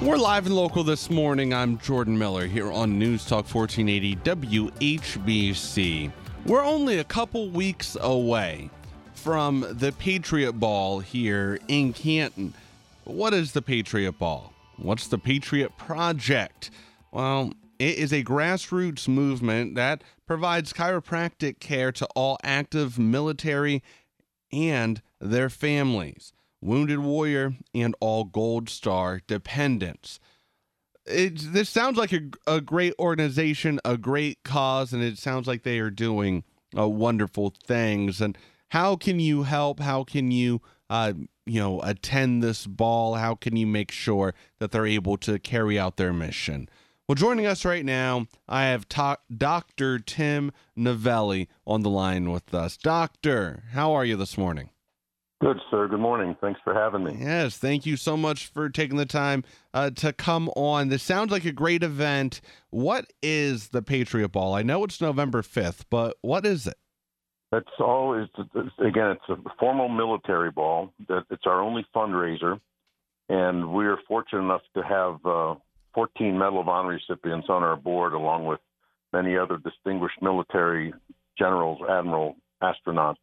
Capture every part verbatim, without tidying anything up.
We're live and local this morning. I'm Jordan Miller here on News Talk fourteen eighty W H B C. We're only a couple weeks away from the Patriot Ball here in Canton. What is the Patriot Ball? What's the Patriot Project? Well, it is a grassroots movement that provides chiropractic care to all active military and their families, wounded warrior, and all Gold Star dependents. It, this sounds like a, a great organization, a great cause, and it sounds like they are doing uh, wonderful things. And how can you help? How can you, uh, you know, attend this ball? How can you make sure that they're able to carry out their mission? Well, joining us right now, I have ta- Doctor Tim Novelli on the line with us. Doctor, how are you this morning? Good, sir. Good morning. Thanks for having me. Yes, thank you so much for taking the time uh, to come on. This sounds like a great event. What is the Patriot Ball? I know it's November fifth, but what is it? That's all. Is again, it's a formal military ball. That it's our only fundraiser, and we are fortunate enough to have uh, fourteen Medal of Honor recipients on our board, along with many other distinguished military generals, admiral, astronauts.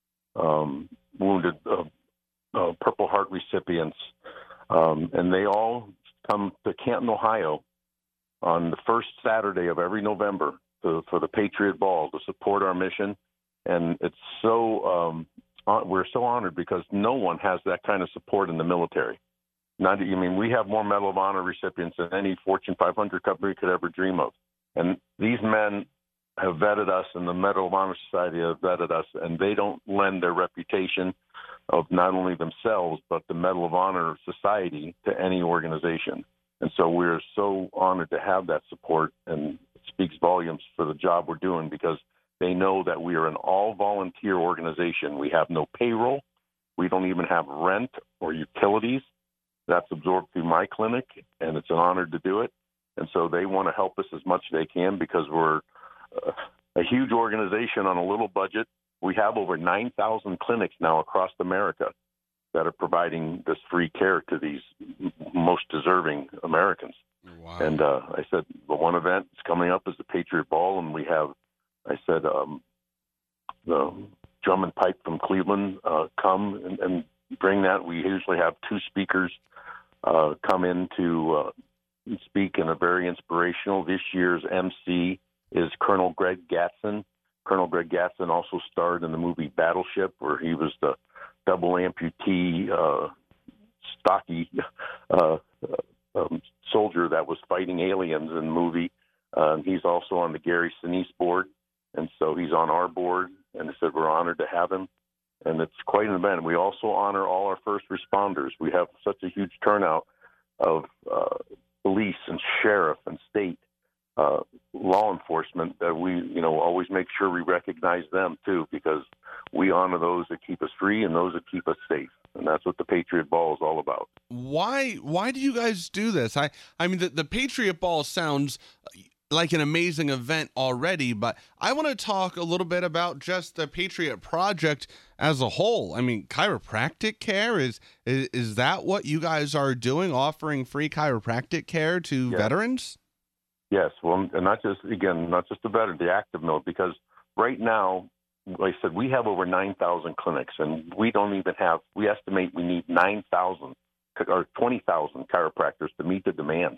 Um, wounded uh, uh, Purple Heart recipients, um, and they all come to Canton, Ohio on the first Saturday of every November to, for the Patriot Ball to support our mission. And it's so, um, we're so honored because no one has that kind of support in the military. Not, I mean, we have more Medal of Honor recipients than any Fortune five hundred company could ever dream of. And these men have vetted us, and the Medal of Honor Society have vetted us, and they don't lend their reputation of not only themselves, but the Medal of Honor Society to any organization. And so we're so honored to have that support, and it speaks volumes for the job we're doing because they know that we are an all-volunteer organization. We have no payroll. We don't even have rent or utilities. That's absorbed through my clinic, and it's an honor to do it. And so they want to help us as much as they can because we're Uh, a huge organization on a little budget. We have over nine thousand clinics now across America that are providing this free care to these most deserving Americans. Wow. And uh, I said, the one event is coming up is the Patriot Ball, and we have, I said, um, the drum and pipe from Cleveland uh, come and, and bring that. We usually have two speakers uh, come in to uh, speak, and a very inspirational. This year's M C is Colonel Greg Gatson. Colonel Greg Gatson also starred in the movie Battleship, where he was the double amputee, uh, stocky uh, um, soldier that was fighting aliens in the movie. Uh, he's also on the Gary Sinise board, and so he's on our board, and I said we're honored to have him, and it's quite an event. We also honor all our first responders. We have such a huge turnout of uh, police and sheriff and state Uh, law enforcement that we, you know, always make sure we recognize them too, because we honor those that keep us free and those that keep us safe, and that's what the Patriot Ball is all about. Why? Why do you guys do this? I, I mean, the, the Patriot Ball sounds like an amazing event already, but I want to talk a little bit about just the Patriot Project as a whole. I mean, chiropractic care is is, is that what you guys are doing? Offering free chiropractic care to Yeah. veterans? Yes, well, and not just, again, not just the veteran, the active mode, because right now, like I said, we have over nine thousand clinics, and we don't even have, we estimate we need nine thousand or twenty thousand chiropractors to meet the demand.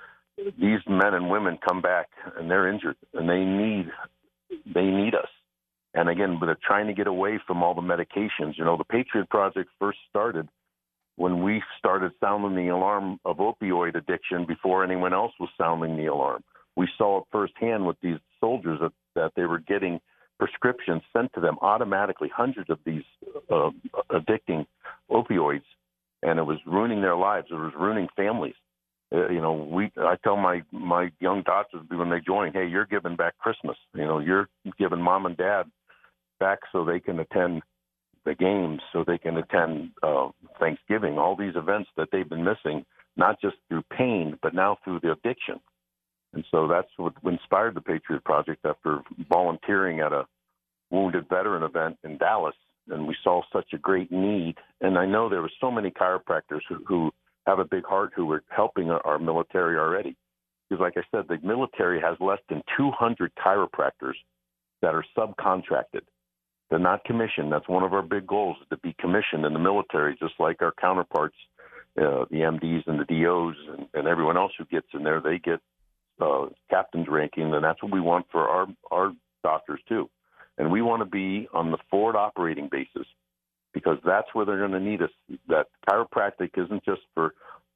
These men and women come back, and they're injured, and they need, they need us. And again, but they're trying to get away from all the medications. You know, the Patriot Project first started when we started sounding the alarm of opioid addiction before anyone else was sounding the alarm. We saw it firsthand with these soldiers that, that they were getting prescriptions sent to them automatically, hundreds of these uh, addicting opioids, and it was ruining their lives. It was ruining families. Uh, you know, we. I tell my, my young doctors when they join, hey, you're giving back Christmas. You know, you're giving mom and dad back so they can attend the games, so they can attend uh, Thanksgiving, all these events that they've been missing, not just through pain, but now through the addiction. And so that's what inspired the Patriot Project after volunteering at a wounded veteran event in Dallas. And we saw such a great need. And I know there were so many chiropractors who, who have a big heart who are helping our, our military already. Because, like I said, the military has less than two hundred chiropractors that are subcontracted. They're not commissioned. That's one of our big goals, is to be commissioned in the military, just like our counterparts, uh, the M Ds and the D Os and, and everyone else who gets in there. They get uh, captain's ranking, and that's what we want for our, our doctors too. And we want to be on the forward operating basis, because that's where they're going to need us. That chiropractic isn't just for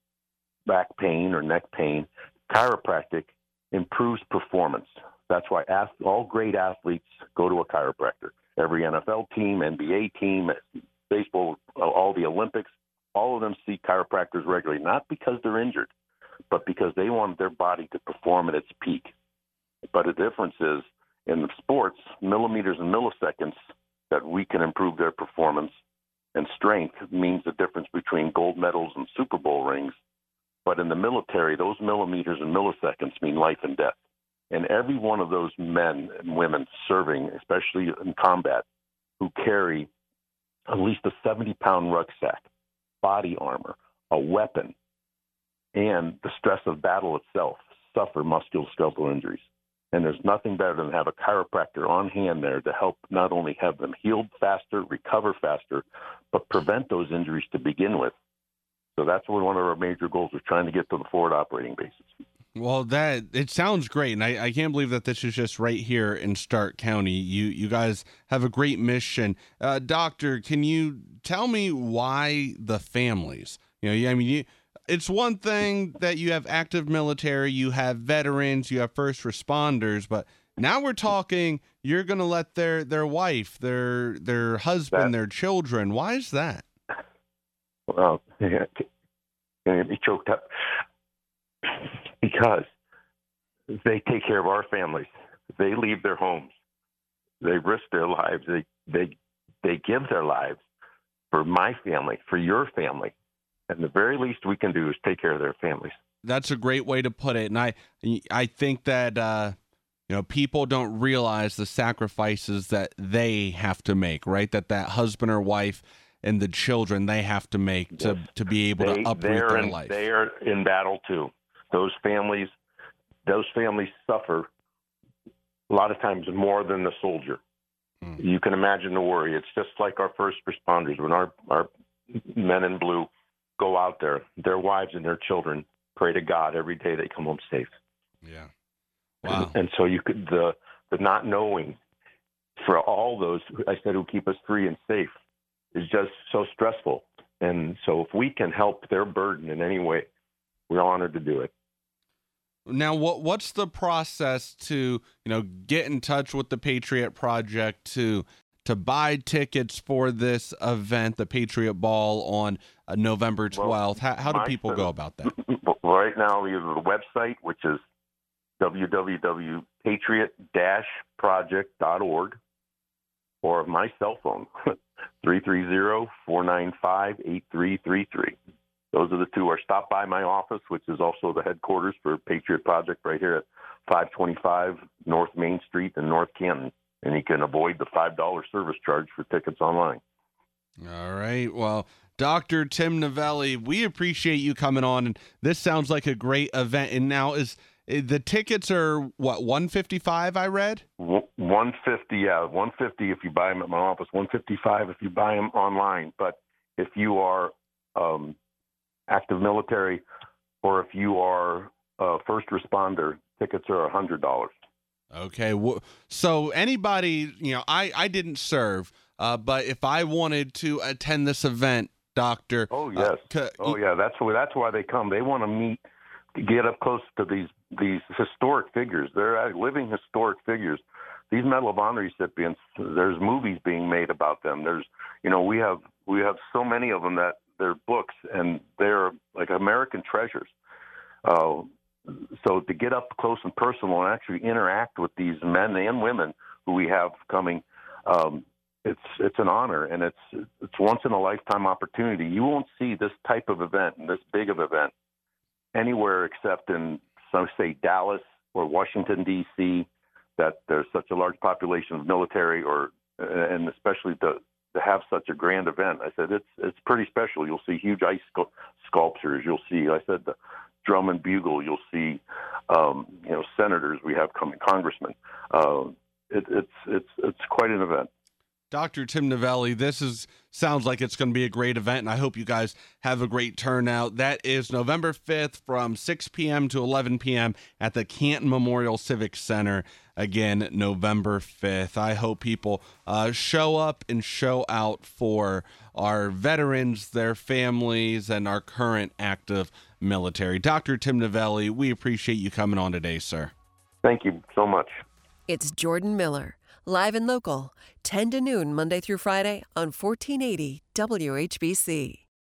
back pain or neck pain. Chiropractic improves performance. That's why all great athletes go to a chiropractor. Every N F L team, N B A team, baseball, all the Olympics, all of them see chiropractors regularly, not because they're injured, but because they want their body to perform at its peak. But the difference is, in the sports, millimeters and milliseconds that we can improve their performance, and strength means the difference between gold medals and Super Bowl rings. But in the military, those millimeters and milliseconds mean life and death. And every one of those men and women serving, especially in combat, who carry at least a seventy-pound rucksack, body armor, a weapon, and the stress of battle itself, suffer musculoskeletal injuries. And there's nothing better than to have a chiropractor on hand there to help not only have them heal faster, recover faster, but prevent those injuries to begin with. So that's one of our major goals, is trying to get to the forward operating basis. Well, that it sounds great, and I, I can't believe that this is just right here in Stark County. You you guys have a great mission. Uh, Doctor, can you tell me why the families? You know, I mean, you, it's one thing that you have active military, you have veterans, you have first responders, but now we're talking you're going to let their their wife, their their husband, that, their children. Why is that? Well, yeah, can be choked up. Because they take care of our families. They leave their homes. They risk their lives. They they they give their lives for my family, for your family. And the very least we can do is take care of their families. That's a great way to put it. And I I think that uh, you know, people don't realize the sacrifices that they have to make, right? That that husband or wife and the children, they have to make yes. to to be able they, to uproot their in, life. They are in battle too. Those families, those families suffer a lot of times more than the soldier. Mm. You can imagine the worry. It's just like our first responders. When our, our men in blue go out there, their wives and their children pray to God every day they come home safe. Yeah. Wow. And, and so you could, the, the not knowing for all those, I said, who keep us free and safe is just so stressful. And so if we can help their burden in any way, we're honored to do it. Now, what what's the process to, you know, get in touch with the Patriot Project to to buy tickets for this event, the Patriot Ball, on uh, November twelfth? Well, how, how do people go about that? Right now, we have the website, which is w w w dot patriot dash project dot org, or my cell phone, three three zero, four nine five, eight three three three. Those are the two. Or stop by my office, which is also the headquarters for Patriot Project, right here at five twenty-five North Main Street in North Canton. And you can avoid the five dollars service charge for tickets online. All right. Well, Doctor Tim Novelli, we appreciate you coming on. And this sounds like a great event. And now is the tickets are, what, one fifty-five, I read? one fifty, yeah. one fifty if you buy them at my office. one fifty-five if you buy them online. But if you are um, active military, or if you are a first responder, tickets are one hundred dollars. Okay. So anybody, you know, I, I didn't serve, uh, but if I wanted to attend this event, Doctor. Oh, yes. Uh, oh, yeah. That's why, that's why they come. They want to meet, get up close to these, these historic figures. They're living historic figures. These Medal of Honor recipients, there's movies being made about them. There's, you know, we have, we have so many of them that they're books, and they're like American treasures. Uh, so to get up close and personal and actually interact with these men and women who we have coming, um, it's it's an honor, and it's it's once in a lifetime opportunity. You won't see this type of event and this big of event anywhere except in, some say, Dallas or Washington, D C, that there's such a large population of military, or and especially the to have such a grand event. I said, it's it's pretty special. You'll see huge ice scu- sculptures. You'll see, I said, the drum and bugle. You'll see, um, you know, senators we have coming, congressmen. Uh, it, it's it's it's quite an event. Doctor Tim Novelli, this is sounds like it's going to be a great event, and I hope you guys have a great turnout. That is November fifth from six p.m. to eleven p.m. at the Canton Memorial Civic Center. Again, November fifth. I hope people uh, show up and show out for our veterans, their families, and our current active military. Doctor Tim Novelli, we appreciate you coming on today, sir. Thank you so much. It's Jordan Miller, live and local, ten to noon, Monday through Friday on fourteen eighty W H B C.